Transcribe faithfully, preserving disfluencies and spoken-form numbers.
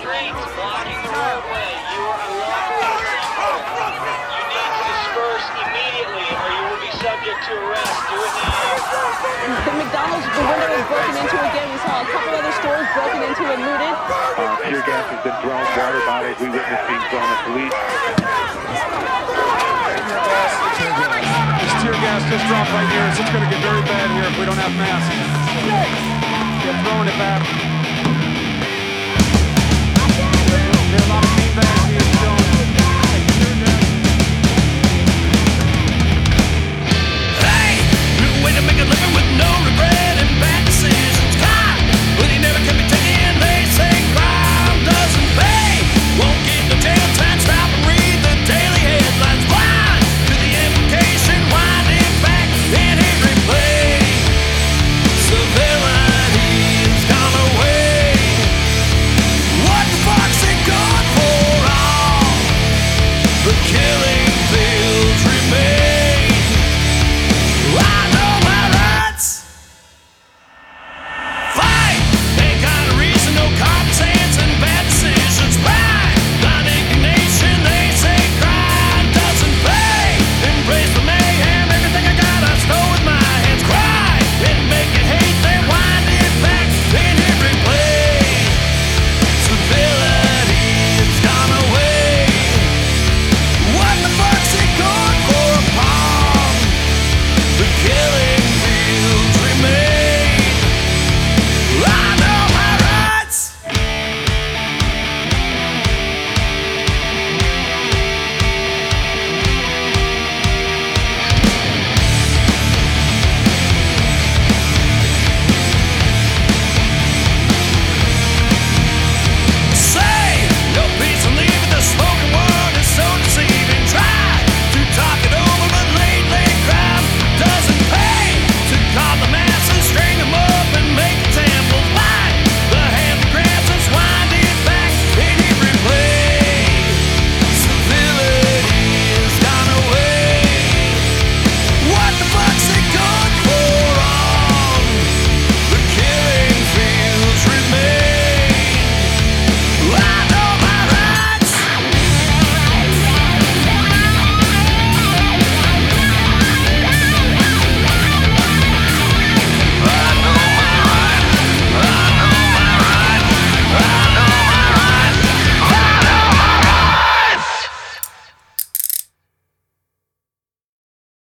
streets, blocking the roadway. You are unlawfully assembled. You need to disperse immediately or you will be subject to arrest. Do it now. The McDonald's, the window was broken into again. We saw a couple other stores broken into and looted. Uh, tear gas has been thrown, water bottles, we witnessed being thrown at police. Tear gas. This tear gas just dropped right here. It's going to get very bad here if we don't have masks. They're throwing it back.